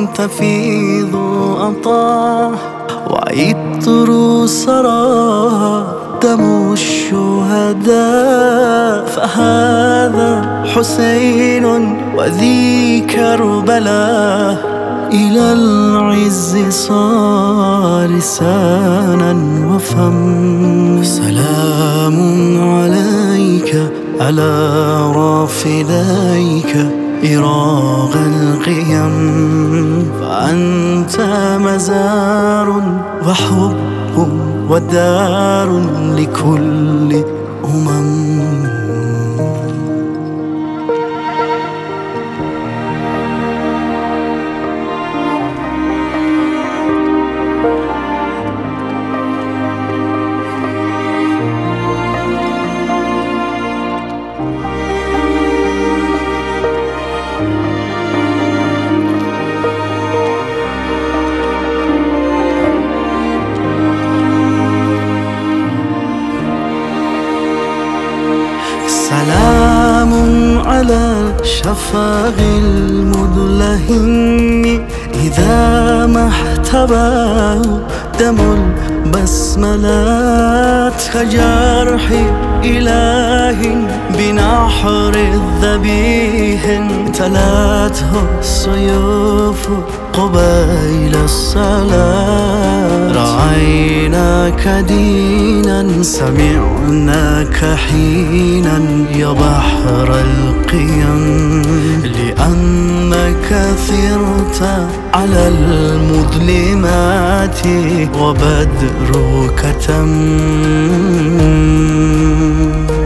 تفيض أطاه، وعطر سرى دم الشهداء. فهذا حسين وذي كربلاء، إلى العز صار لسانا وفم. سلام عليك على رافديك إراغ القيم، فأنت مزار وحب ودار لكل سلام على شفاغ المدلهم، إذا ما احتباه دم البسملات. كجرح إله بنحر الذبيح، تلاته السيوف قبيل الصلاة. رأيناك دينا سمعناك حينا يا بحر القيم، لأنك ثرت على المظلمات وبدرك تم.